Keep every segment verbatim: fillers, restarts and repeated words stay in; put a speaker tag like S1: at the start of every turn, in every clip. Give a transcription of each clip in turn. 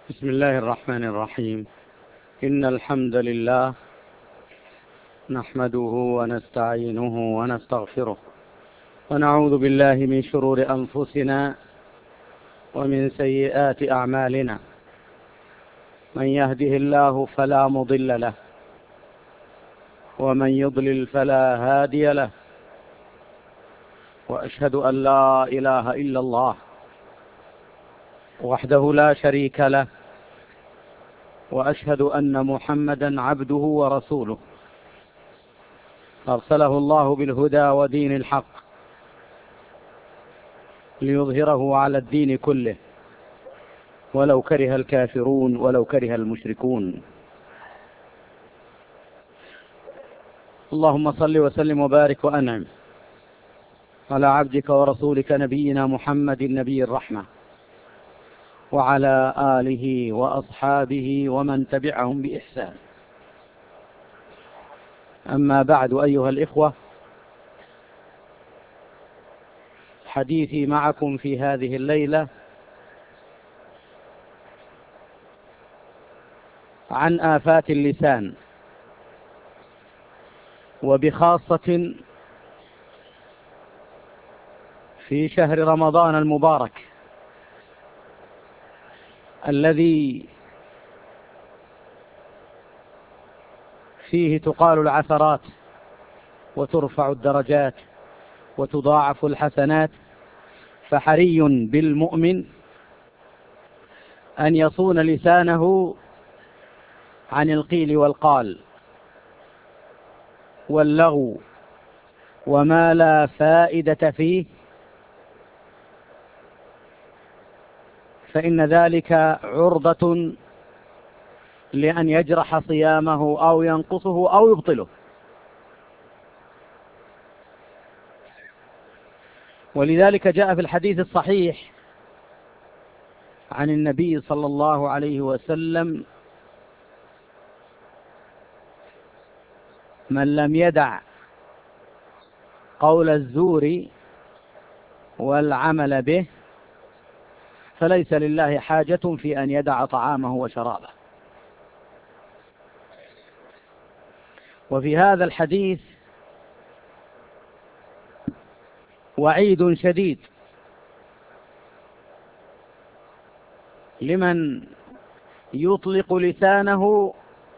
S1: بسم الله الرحمن الرحيم. إن الحمد لله نحمده ونستعينه ونستغفره ونعوذ بالله من شرور أنفسنا ومن سيئات أعمالنا. من يهده الله فلا مضل له ومن يضلل فلا هادي له، وأشهد أن لا إله إلا الله وحده لا شريك له، وأشهد أن محمدا عبده ورسوله أرسله الله بالهدى ودين الحق ليظهره على الدين كله ولو كره الكافرون ولو كره المشركون. اللهم صل وسلم وبارك وأنعم على عبدك ورسولك نبينا محمد نبي الرحمة، وعلى آله وأصحابه ومن تبعهم بإحسان. أما بعد، أيها الإخوة، حديثي معكم في هذه الليلة عن آفات اللسان، وبخاصة في شهر رمضان المبارك الذي فيه تقال العثرات وترفع الدرجات وتضاعف الحسنات. فحري بالمؤمن أن يصون لسانه عن القيل والقال واللغو وما لا فائدة فيه، فإن ذلك عرضة لأن يجرح صيامه أو ينقصه أو يبطله. ولذلك جاء في الحديث الصحيح عن النبي صلى الله عليه وسلم: من لم يدع قول الزور والعمل به فليس لله حاجة في أن يدع طعامه وشرابه. وفي هذا الحديث وعيد شديد لمن يطلق لسانه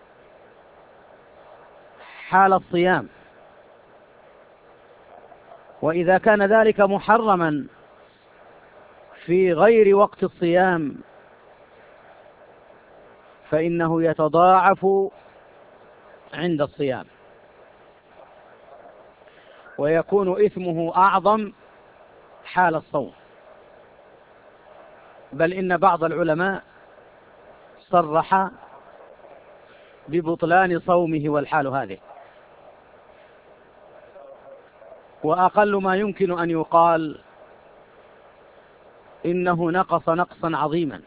S1: حال الصيام، وإذا كان ذلك محرما في غير وقت الصيام فإنه يتضاعف عند الصيام، ويكون إثمه أعظم حال الصوم. بل إن بعض العلماء صرح ببطلان صومه والحال هذه. وأقل ما يمكن أن يقال إنه نقص نقصا عظيما،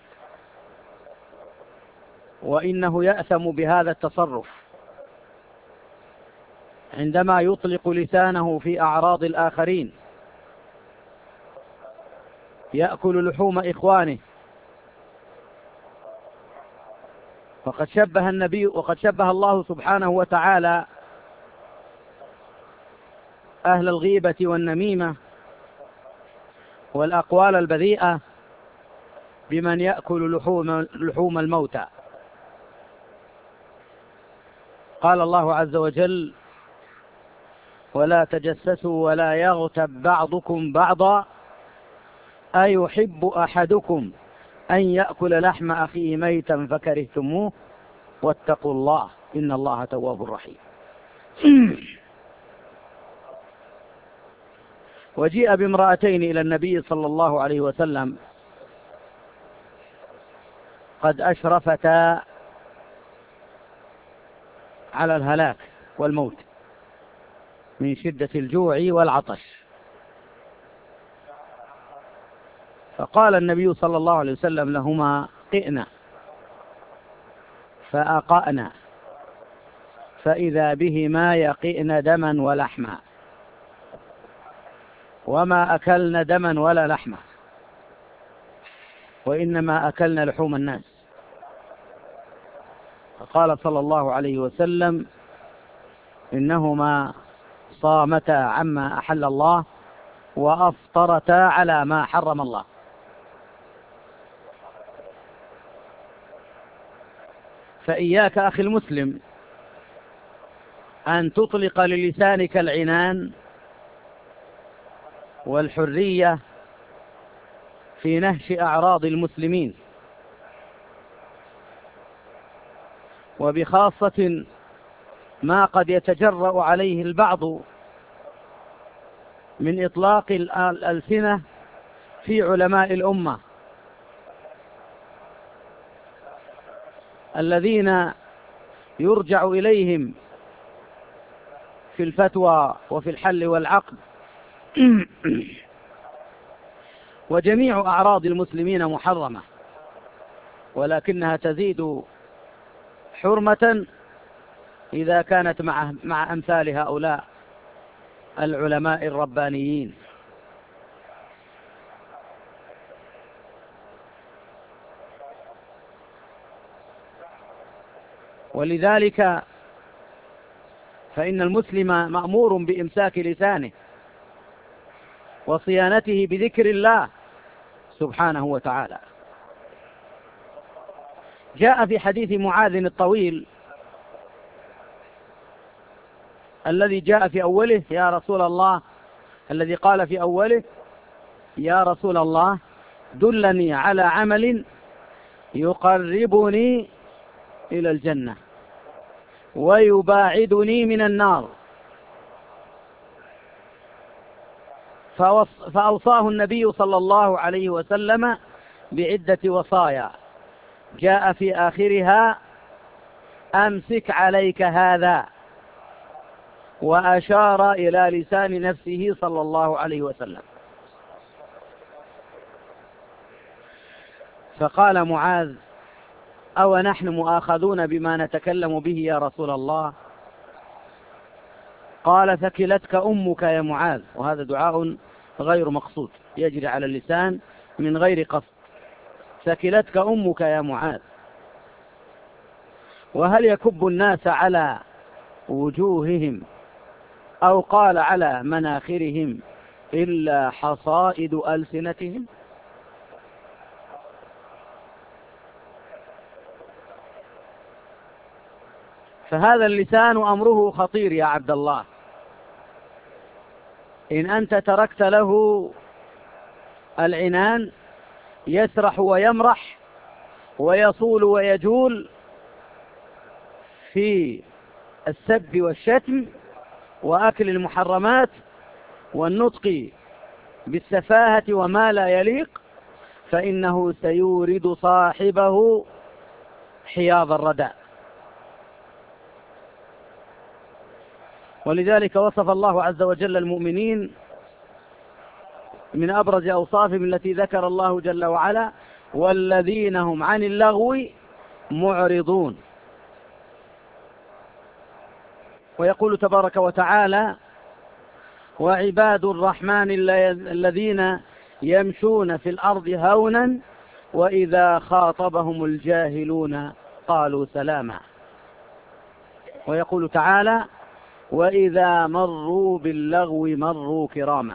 S1: وإنه يأثم بهذا التصرف عندما يطلق لسانه في أعراض الآخرين، يأكل لحوم إخوانه. وقد شبه النبي وقد شبه الله سبحانه وتعالى أهل الغيبة والنميمة والأقوال البذيئة بمن يأكل لحوم, لحوم الموتى. قال الله عز وجل: ولا تجسسوا ولا يغتب بعضكم بعضا أيحب أحدكم أن يأكل لحم أخيه ميتا فكرهتموه واتقوا الله إن الله تواب رحيم. وجيء بامرأتين إلى النبي صلى الله عليه وسلم قد أشرفتا على الهلاك والموت من شدة الجوع والعطش، فقال النبي صلى الله عليه وسلم لهما: قئنا، فأقأنا، فإذا بهما يقئن دما ولحما، وما أكلن دما ولا لحما، وإنما أكلن لحوم الناس. قال صلى الله عليه وسلم: إنهما صامتا عما أحل الله وأفطرتا على ما حرم الله. فإياك أخي المسلم أن تطلق للسانك العنان والحرية في نهش أعراض المسلمين، وبخاصة ما قد يتجرأ عليه البعض من إطلاق الألسنة في علماء الأمة الذين يرجع إليهم في الفتوى وفي الحل والعقد. وجميع أعراض المسلمين محرمة، ولكنها تزيد حرمة إذا كانت مع مع أمثال هؤلاء العلماء الربانيين. ولذلك فإن المسلم مأمور بإمساك لسانه وصيانته بذكر الله سبحانه وتعالى. جاء في حديث معاذ الطويل الذي جاء في أوله: يا رسول الله، الذي قال في أوله: يا رسول الله دلني على عمل يقربني إلى الجنة ويباعدني من النار. فأوصاه النبي صلى الله عليه وسلم بعدة وصايا جاء في آخرها: أمسك عليك هذا، وأشار إلى لسان نفسه صلى الله عليه وسلم. فقال معاذ: أو نحن مؤاخذون بما نتكلم به يا رسول الله؟ قال: ثكلتك أمك يا معاذ. وهذا دعاء غير مقصود يجري على اللسان من غير قصد. ثكلتك أمك يا معاذ. وهل يكب الناس على وجوههم أو قال على مناخرهم إلا حصائد ألسنتهم؟ فهذا اللسان أمره خطير يا عبد الله. إن أنت تركت له العنان يسرح ويمرح ويصول ويجول في السب والشتم وأكل المحرمات والنطق بالسفاهة وما لا يليق، فإنه سيورد صاحبه حياض الردى. ولذلك وصف الله عز وجل المؤمنين من أبرز أوصافهم التي ذكر الله جل وعلا: والذين هم عن اللغو معرضون. ويقول تبارك وتعالى: وعباد الرحمن الذين يمشون في الأرض هونا وإذا خاطبهم الجاهلون قالوا سلاما. ويقول تعالى: وإذا مروا باللغو مروا كراما.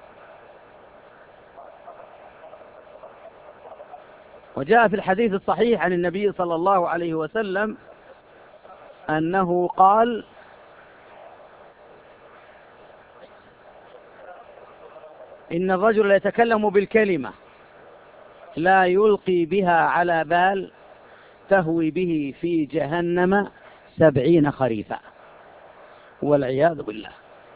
S1: وجاء في الحديث الصحيح عن النبي صلى الله عليه وسلم أنه قال: إن الرجل يتكلم بالكلمة لا يلقي بها على بال تهوي به في جهنم سبعين خريفا، والعياذ بالله.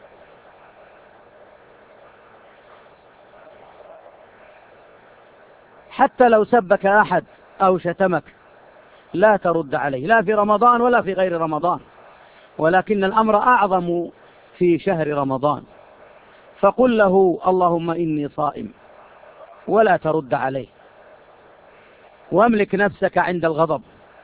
S1: حتى لو سبك أحد أو شتمك لا ترد عليه، لا في رمضان ولا في غير رمضان، ولكن الأمر أعظم في شهر رمضان. فقل له: اللهم إني صائم، ولا ترد عليه، واملك نفسك عند الغضب.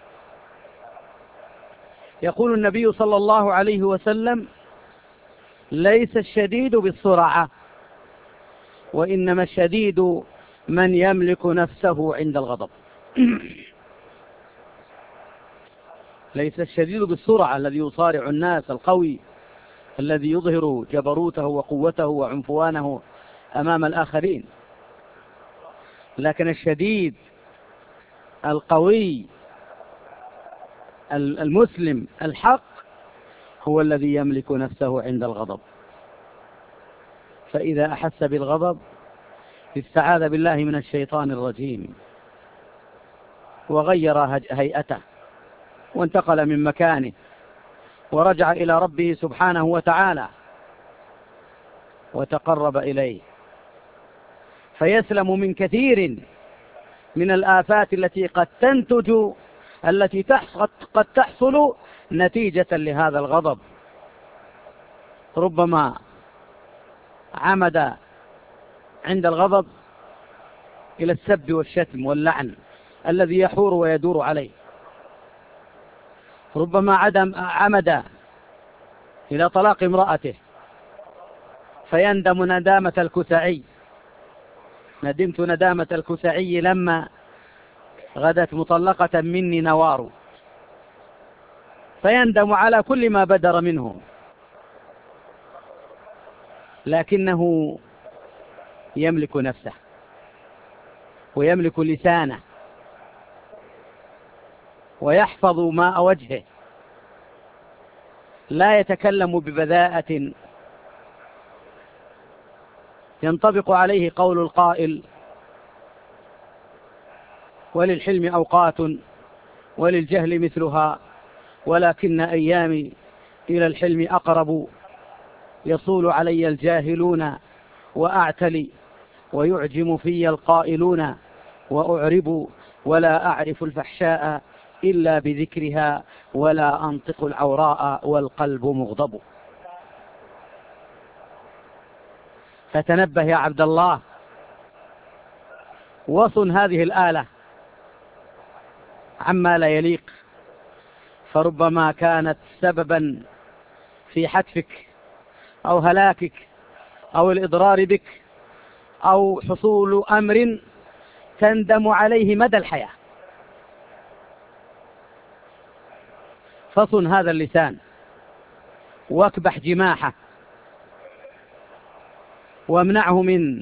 S1: يقول النبي صلى الله عليه وسلم: ليس الشديد بالسرعة، وإنما الشديد من يملك نفسه عند الغضب. ليس الشديد بالسرعة الذي يصارع الناس، القوي الذي يظهر جبروته وقوته وعنفوانه أمام الآخرين، لكن الشديد القوي المسلم الحق هو الذي يملك نفسه عند الغضب، فإذا أحس بالغضب استعاذ بالله من الشيطان الرجيم وغير هيئته وانتقل من مكانه ورجع إلى ربه سبحانه وتعالى وتقرب إليه، فيسلم من كثير من الآفات التي قد تنتج التي قد تحصل نتيجة لهذا الغضب. ربما عمد عند الغضب إلى السب والشتم واللعن الذي يحور ويدور عليه، ربما عدم عمد إلى طلاق امرأته فيندم ندامة الكسعي، ندمت ندامة الكسعي لما غدت مطلقة مني نوار، فيندم على كل ما بدر منه، لكنه يملك نفسه ويملك لسانه ويحفظ ماء وجهه، لا يتكلم ببذاءة ينطبق عليه قول القائل: وللحلم أوقات وللجهل مثلها، ولكن أيامي إلى الحلم أقرب، يصول علي الجاهلون وأعتلي ويعجم في القائلون وأعرب، ولا أعرف الفحشاء إلا بذكرها ولا أنطق العوراء والقلب مغضب. فتنبه يا عبد الله، وصن هذه الآلة عما لا يليق، فربما كانت سببا في حتفك أو هلاكك أو الإضرار بك أو حصول أمر تندم عليه مدى الحياة. فصن هذا اللسان واكبح جماحه وامنعه من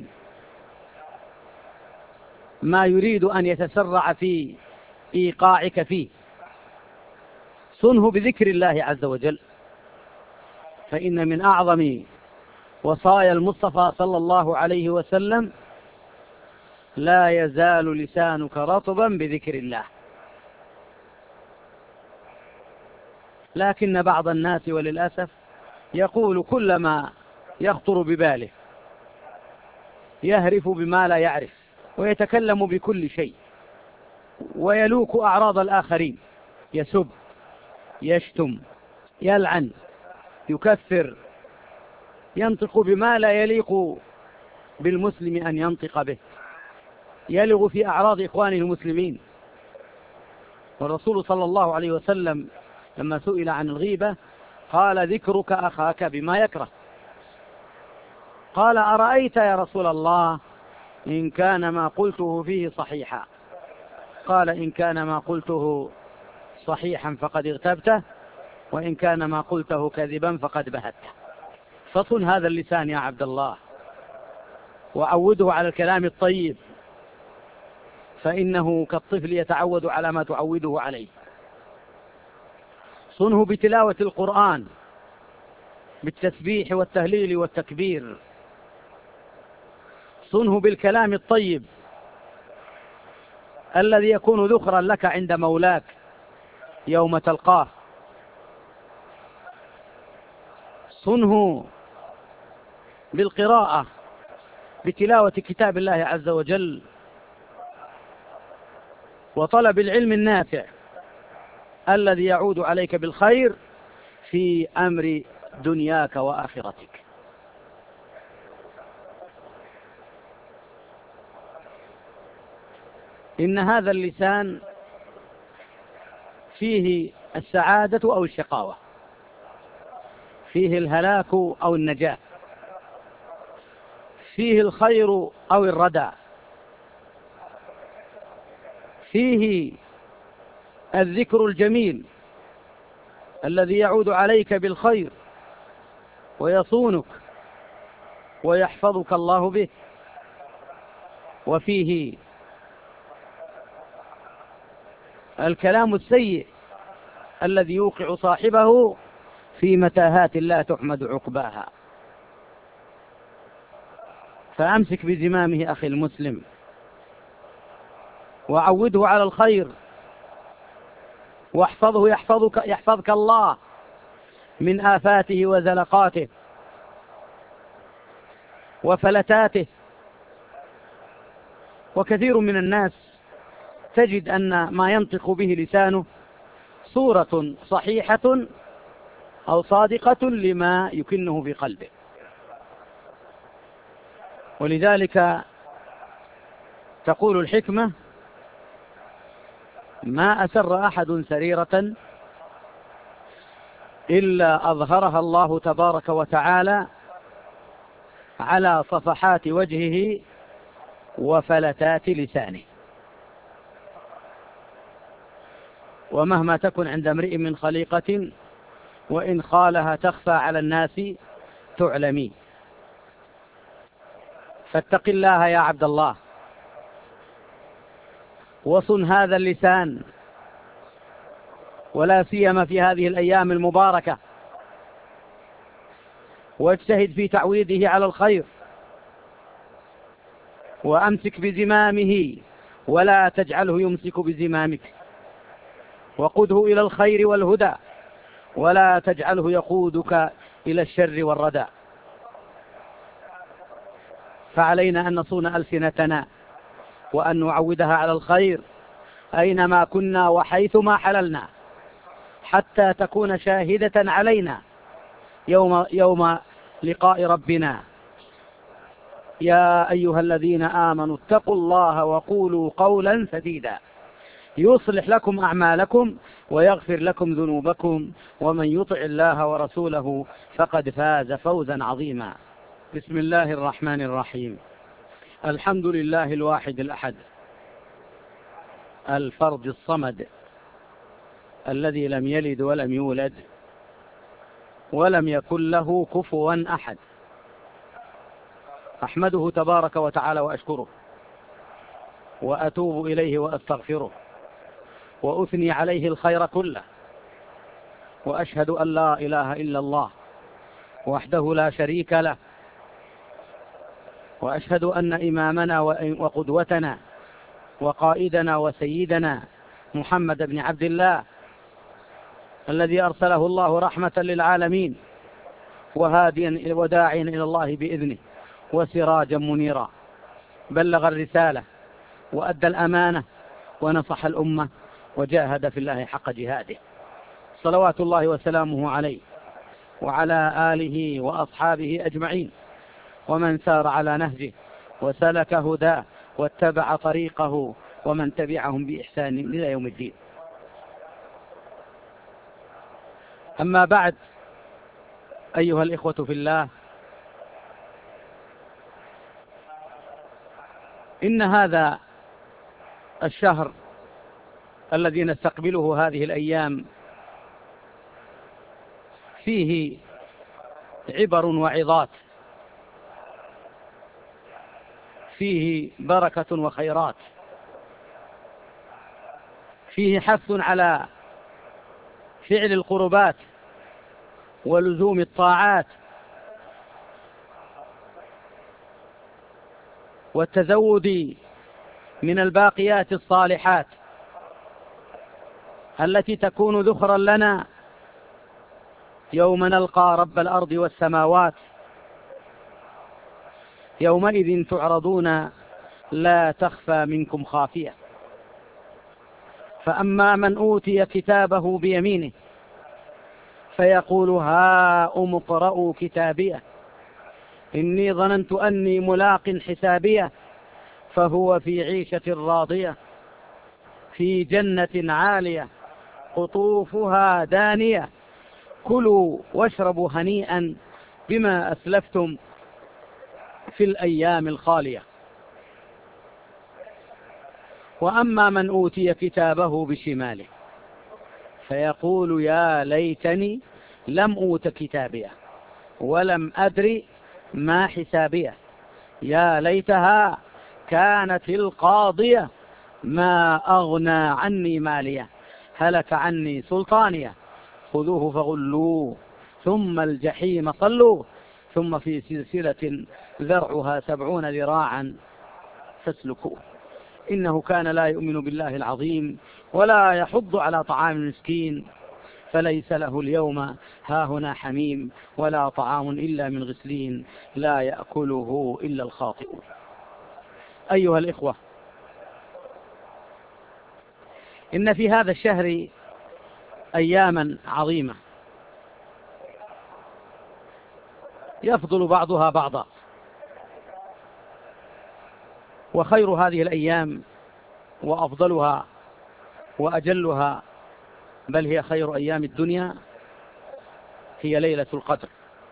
S1: ما يريد أن يتسرع في إيقاعك فيه. صنه بذكر الله عز وجل، فإن من أعظم وصايا المصطفى صلى الله عليه وسلم: لا يزال لسانك رطبا بذكر الله. لكن بعض الناس وللأسف يقول كل ما يخطر بباله، يهرف بما لا يعرف ويتكلم بكل شيء ويلوك أعراض الآخرين، يسب، يشتم، يلعن، يكفر، ينطق بما لا يليق بالمسلم أن ينطق به، يلغ في أعراض إخوانه المسلمين. والرسول صلى الله عليه وسلم لما سئل عن الغيبة قال: ذكرك أخاك بما يكره. قال: أرأيت يا رسول الله إن كان ما قلته فيه صحيحا؟ قال: إن كان ما قلته صحيحا فقد اغتبته، وإن كان ما قلته كذبا فقد بهته. فصن هذا اللسان يا عبد الله، وعوده على الكلام الطيب، فإنه كالطفل يتعود على ما تعوده عليه. صنه بتلاوة القرآن، بالتسبيح والتهليل والتكبير. صنه بالكلام الطيب الذي يكون ذخرا لك عند مولاك يوم تلقاه. صنه بالقراءة، بتلاوة كتاب الله عز وجل، وطلب العلم النافع الذي يعود عليك بالخير في أمر دنياك وآخرتك. إن هذا اللسان فيه السعادة أو الشقاوة، فيه الهلاك أو النجاة، فيه الخير أو الردى، فيه الذكر الجميل الذي يعود عليك بالخير ويصونك ويحفظك الله به. وفيه الكلام السيء الذي يوقع صاحبه في متاهات لا تحمد عقباها. فأمسك بزمامه أخي المسلم وعوده على الخير واحفظه يحفظك, يحفظك الله من آفاته وزلقاته وفلتاته. وكثير من الناس تجد أن ما ينطق به لسانه صورة صحيحة أو صادقة لما يكنه في قلبه. ولذلك تقول الحكمة: ما أسر أحد سريرة إلا أظهرها الله تبارك وتعالى على صفحات وجهه وفلتات لسانه. ومهما تكن عند امرئ من خليقة وإن خالها تخفى على الناس تعلمي. فاتق الله يا عبد الله وصن هذا اللسان، ولا سيما في هذه الأيام المباركة، واجتهد في تعويده على الخير، وأمسك بزمامه ولا تجعله يمسك بزمامك، وقده إلى الخير والهدى ولا تجعله يقودك إلى الشر والردى. فعلينا أن نصون ألسنتنا وأن نعودها على الخير أينما كنا وحيثما حللنا، حتى تكون شاهدة علينا يوم, يوم لقاء ربنا. يا أيها الذين آمنوا اتقوا الله وقولوا قولا سديدا يصلح لكم أعمالكم ويغفر لكم ذنوبكم، ومن يطع الله ورسوله فقد فاز فوزا عظيما. بسم الله الرحمن الرحيم. الحمد لله الواحد الأحد الفرد الصمد الذي لم يلد ولم يولد ولم يكن له كفوا أحد. أحمده تبارك وتعالى وأشكره وأتوب إليه وأستغفره وأثني عليه الخير كله، وأشهد أن لا إله إلا الله وحده لا شريك له، وأشهد أن إمامنا وقدوتنا وقائدنا وسيدنا محمد بن عبد الله الذي أرسله الله رحمة للعالمين وهاديا وداعيا إلى الله بإذنه وسراجا منيرا، بلغ الرسالة وأدى الأمانة ونصح الأمة وجاهد في الله حق جهاده، صلوات الله وسلامه عليه وعلى آله وأصحابه أجمعين، ومن سار على نهجه وسلك هداه واتبع طريقه ومن تبعهم بإحسان إلى يوم الدين. أما بعد، أيها الإخوة في الله، إن هذا الشهر الذي نستقبله هذه الأيام فيه عبر وعظات، فيه بركة وخيرات، فيه حث على فعل القربات ولزوم الطاعات والتزود من الباقيات الصالحات التي تكون ذخرا لنا يوم نلقى رب الأرض والسماوات، يومئذ تعرضون لا تخفى منكم خافية. فأما من أوتي كتابه بيمينه فيقول هاؤم اقرءوا كتابيه إني ظننت أني ملاق حسابيه فهو في عيشة راضية في جنة عالية قطوفها دانية كلوا واشربوا هنيئا بما أسلفتم في الأيام الخالية. وأما من أوتي كتابه بشماله فيقول يا ليتني لم أوت كتابيه ولم أدري ما حسابيه يا ليتها كانت القاضية ما أغنى عني ماليه هلك عني سلطانيه خذوه فغلوه ثم الجحيم صلوه ثم في سلسلة ذرعها سبعون ذراعا فاسلكوه إنه كان لا يؤمن بالله العظيم ولا يحض على طعام المسكين فليس له اليوم هاهنا حميم ولا طعام إلا من غسلين لا يأكله إلا الخاطئون. أيها الإخوة، إن في هذا الشهر أياما عظيمة يفضل بعضها بعضا، وخير هذه الأيام وأفضلها وأجلها بل هي خير أيام الدنيا هي ليلة القدر.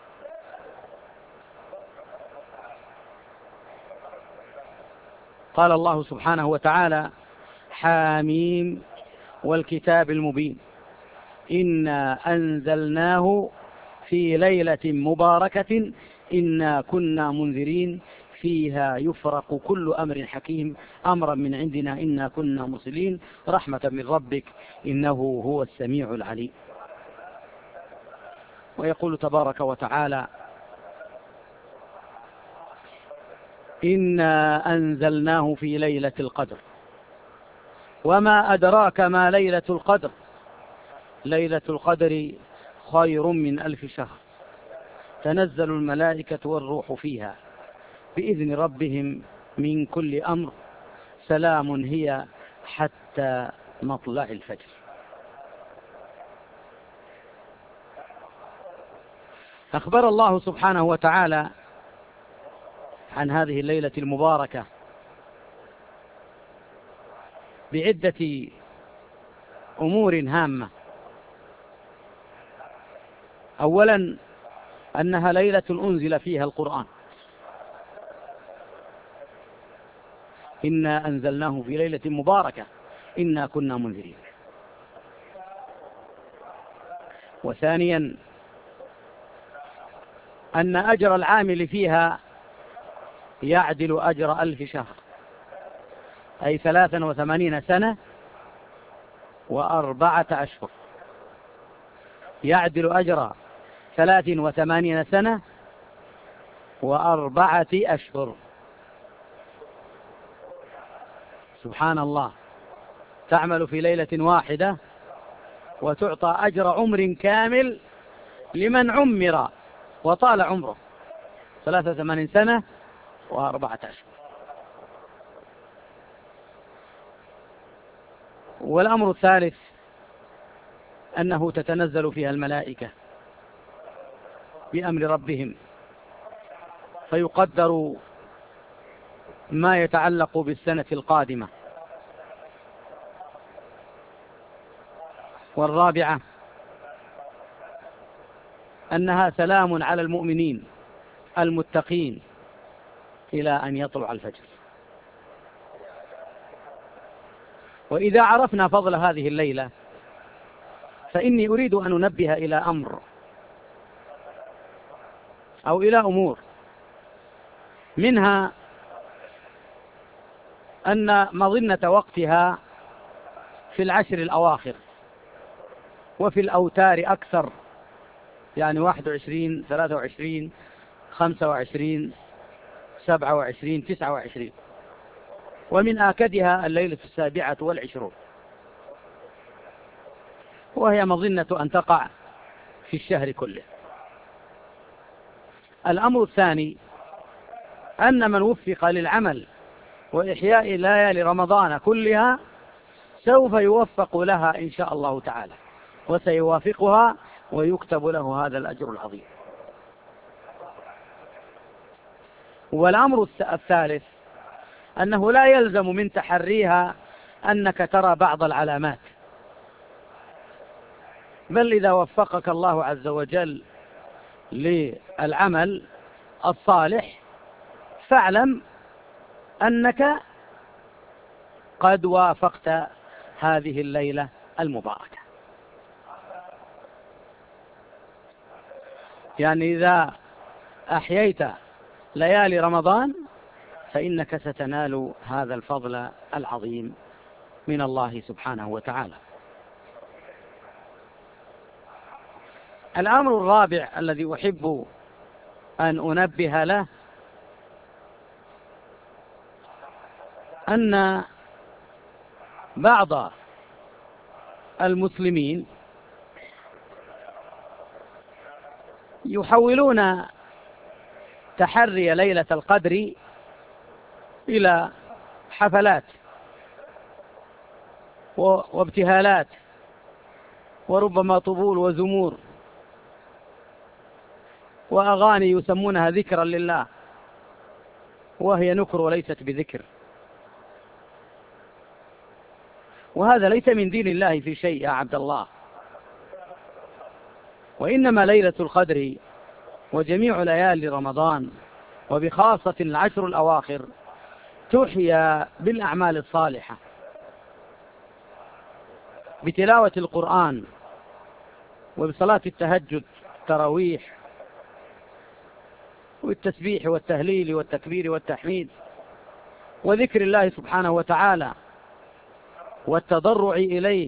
S1: قال الله سبحانه وتعالى حاميم والكتاب المبين إنا أنزلناه في ليلة مباركة إنا كنا منذرين فيها يفرق كل أمر حكيم أمرا من عندنا إنا كنا مرسلين رحمة من ربك إنه هو السميع العليم. ويقول تبارك وتعالى إنا أنزلناه في ليلة القدر وما أدراك ما ليلة القدر ليلة القدر خير من ألف شهر تنزل الملائكة والروح فيها بإذن ربهم من كل أمر سلام هي حتى مطلع الفجر. أخبر الله سبحانه وتعالى عن هذه الليلة المباركة بعدة أمور هامة. أولا أنها ليلة أنزل فيها القرآن إنا أنزلناه في ليلة مباركة إنا كنا منذرين. وثانيا أن أجر العامل فيها يعدل أجر ألف شهر أي ثلاثا وثمانين سنة وأربعة أشهر يعدل أجر ثلاث وثمانين سنة وأربعة أشهر. سبحان الله، تعمل في ليلة واحدة وتعطى أجر عمر كامل لمن عمر وطال عمره ثلاثة وثمانين سنة وأربعة أشهر. والأمر الثالث أنه تتنزل فيها الملائكة بأمر ربهم فيقدر ما يتعلق بالسنة القادمة. والرابعة أنها سلام على المؤمنين المتقين إلى أن يطلع الفجر. وإذا عرفنا فضل هذه الليلة فإني أريد أن أنبه إلى أمر أو إلى أمور، منها أن مظنة وقتها في العشر الأواخر وفي الأوتار أكثر، يعني واحد وعشرين ثلاثة وعشرين خمسة وعشرين سبعة وعشرين تسعة وعشرين، ومن آكدها الليلة السابعة والعشرون، وهي مظنة أن تقع في الشهر كله. الأمر الثاني أن من وفق للعمل وإحياء ليالي رمضان كلها سوف يوفق لها إن شاء الله تعالى وسيوافقها ويكتب له هذا الأجر العظيم. والأمر الثالث أنه لا يلزم من تحريها أنك ترى بعض العلامات، بل إذا وفقك الله عز وجل للعمل الصالح فاعلم أنك قد وافقت هذه الليلة المباركة. يعني إذا أحييت ليالي رمضان فإنك ستنال هذا الفضل العظيم من الله سبحانه وتعالى. الأمر الرابع الذي أحب أن أنبه له أن بعض المسلمين يحولون تحري ليلة القدر إلى حفلات وابتهالات وربما طبول وزمور وأغاني يسمونها ذكرا لله، وهي نكر وليست بذكر، وهذا ليس من دين الله في شيء يا عبد الله. وإنما ليلة القدر وجميع ليالي رمضان وبخاصة العشر الأواخر تحيا بالأعمال الصالحة، بتلاوة القرآن وبصلاة التهجد التراويح والتسبيح والتهليل والتكبير والتحميد وذكر الله سبحانه وتعالى والتضرع إليه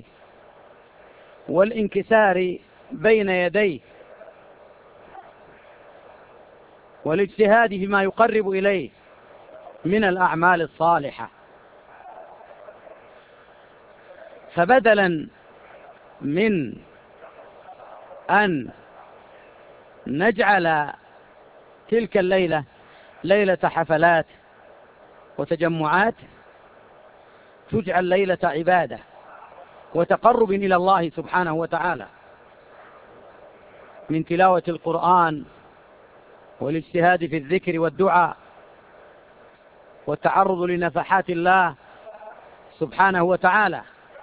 S1: والانكسار بين يديه والاجتهاد فيما يقرب إليه من الأعمال الصالحة. فبدلا من أن نجعل تلك الليلة ليلة حفلات وتجمعات، تجعل ليلة عبادة وتقرب إلى الله سبحانه وتعالى من تلاوة القرآن والاجتهاد في الذكر والدعاء والتعرض لنفحات الله سبحانه وتعالى.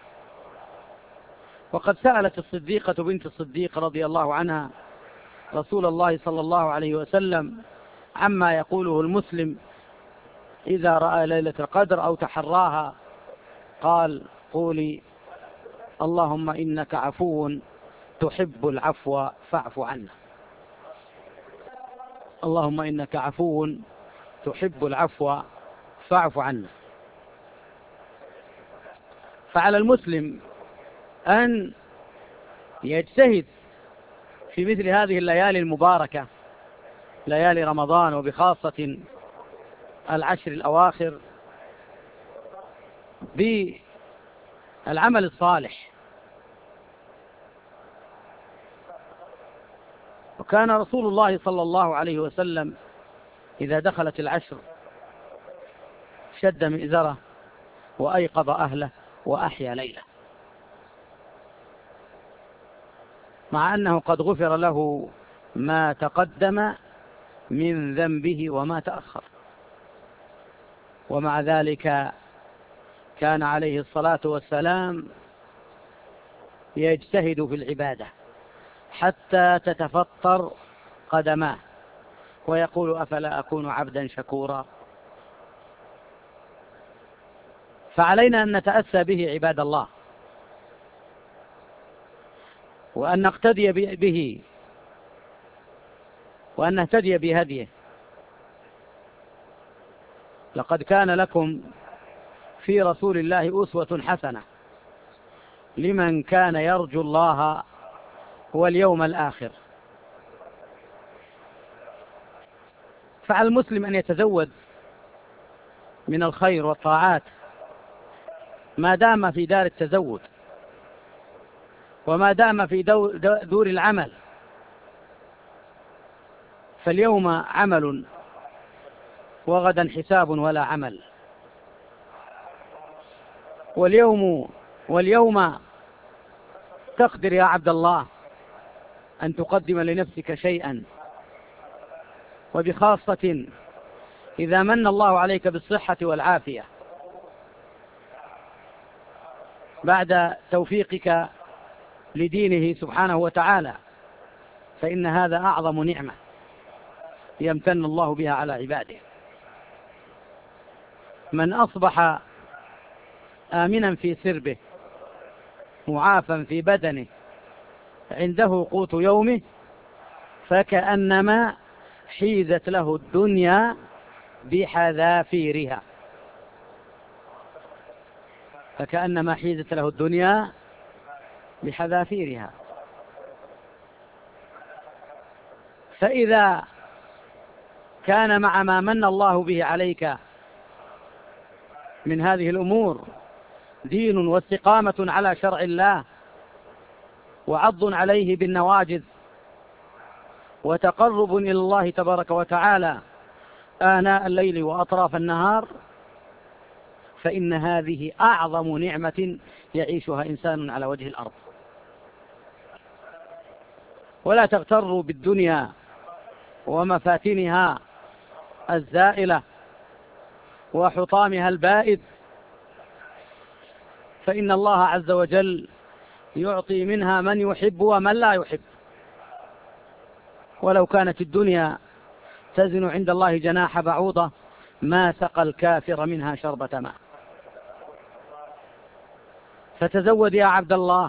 S1: وقد سألت الصديقة بنت الصديق رضي الله عنها رسول الله صلى الله عليه وسلم عما يقوله المسلم إذا رأى ليلة القدر أو تحراها، قال: قولي اللهم إنك عفو تحب العفو فاعف عنا. اللهم إنك عفو تحب العفو فاعف عنا. فعلى المسلم أن يجتهد في مثل هذه الليالي المباركة، ليالي رمضان وبخاصة العشر الأواخر، بالعمل الصالح. وكان رسول الله صلى الله عليه وسلم إذا دخلت العشر شد مئزره وأيقظ أهله وأحيا ليله، مع أنه قد غفر له ما تقدم من ذنبه وما تأخر، ومع ذلك كان عليه الصلاة والسلام يجتهد في العبادة حتى تتفطر قدماه ويقول: أفلا أكون عبدا شكورا. فعلينا أن نتأسى به عباد الله، وأن نقتدي به، وأن نهتدي بهديه. لقد كان لكم في رسول الله أسوة حسنة لمن كان يرجو الله واليوم الآخر. فعلى المسلم أن يتزود من الخير والطاعات ما دام في دار التزود وما دام في دور العمل. فاليوم عمل وغدا حساب ولا عمل، واليوم واليوم تقدر يا عبد الله أن تقدم لنفسك شيئا، وبخاصة إذا من الله عليك بالصحة والعافية بعد توفيقك لدينه سبحانه وتعالى، فإن هذا أعظم نعمة يمتن الله بها على عباده. من أصبح آمنا في سربه معافا في بدنه عنده قوت يومه فكأنما حيزت له الدنيا بحذافيرها، فكأنما حيزت له الدنيا بحذافيرها. فإذا كان مع ما من الله به عليك من هذه الأمور دين واستقامة على شرع الله وعض عليه بالنواجذ وتقرب إلى الله تبارك وتعالى آناء الليل وأطراف النهار، فإن هذه أعظم نعمة يعيشها إنسان على وجه الأرض. ولا تغتروا بالدنيا ومفاتنها الزائلة وحطامها البائد، فإن الله عز وجل يعطي منها من يحب ومن لا يحب. ولو كانت الدنيا تزن عند الله جناح بعوضة ما سقى الكافر منها شربة ماء. فتزود يا عبد الله،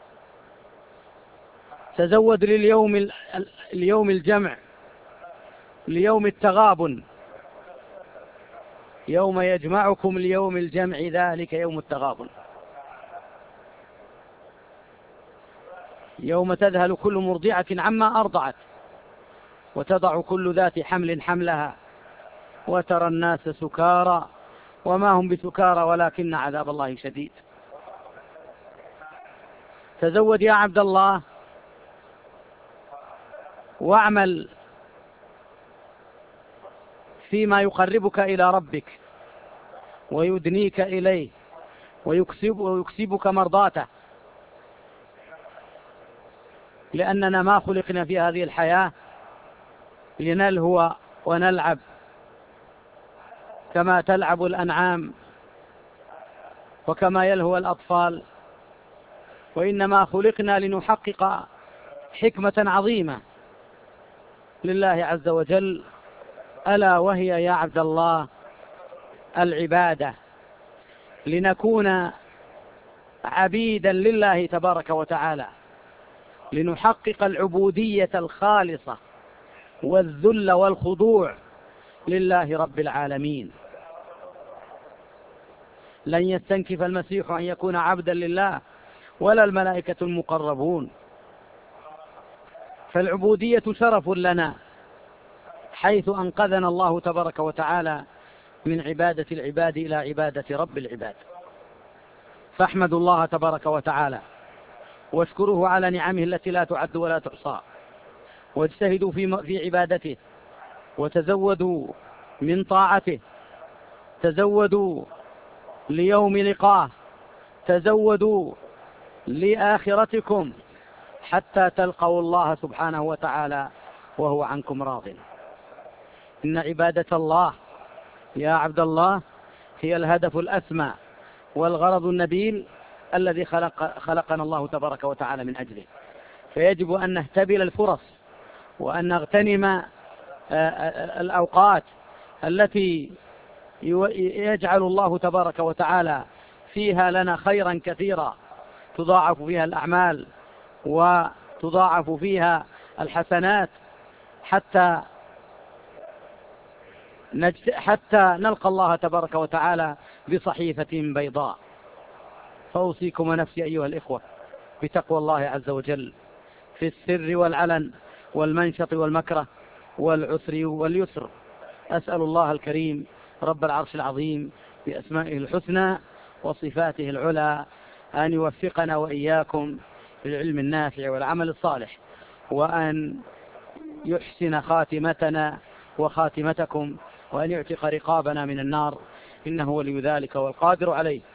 S1: تزود لليوم اليوم الجمع، ليوم التغابن، يوم يجمعكم ليوم الجمع ذلك يوم التغابن، يوم تذهل كل مرضعة عما أرضعت وتضع كل ذات حمل حملها وترى الناس سكارى وما هم بسكارى ولكن عذاب الله شديد. تزود يا عبد الله واعمل فيما يقربك إلى ربك ويدنيك إليه ويكسب ويكسبك مرضاته، لأننا ما خلقنا في هذه الحياة لنلهو ونلعب كما تلعب الأنعام وكما يلهو الأطفال، وإنما خلقنا لنحقق حكمة عظيمة لله عز وجل، ألا وهي يا عبد الله العبادة، لنكون عبيدا لله تبارك وتعالى، لنحقق العبودية الخالصة والذل والخضوع لله رب العالمين. لن يستنكف المسيح أن يكون عبدا لله ولا الملائكة المقربون، فالعبودية شرف لنا حيث أنقذنا الله تبارك وتعالى من عبادة العباد إلى عبادة رب العباد. فاحمدوا الله تبارك وتعالى واشكروه على نعمه التي لا تعد ولا تحصى، واجتهدوا في في عبادته، وتزودوا من طاعته، تزودوا ليوم لقاه، تزودوا لآخرتكم حتى تلقوا الله سبحانه وتعالى وهو عنكم راض. إن عبادة الله يا عبد الله هي الهدف الأسمى والغرض النبيل الذي خلق خلقنا الله تبارك وتعالى من أجله، فيجب أن نهتبل الفرص وأن نغتنم الأوقات التي يجعل الله تبارك وتعالى فيها لنا خيرا كثيرا، تضاعف فيها الأعمال وتضاعف فيها الحسنات حتى حتى نلقى الله تبارك وتعالى بصحيفة بيضاء. فأوصيكم ونفسي أيها الإخوة بتقوى الله عز وجل في السر والعلن والمنشط والمكره والعسر واليسر. أسأل الله الكريم رب العرش العظيم بأسمائه الحسنى وصفاته العلى أن يوفقنا وإياكم بالعلم النافع والعمل الصالح، وأن يحسن خاتمتنا وخاتمتكم، وأن يعتق رقابنا من النار، إنه ولي ذلك والقادر عليه.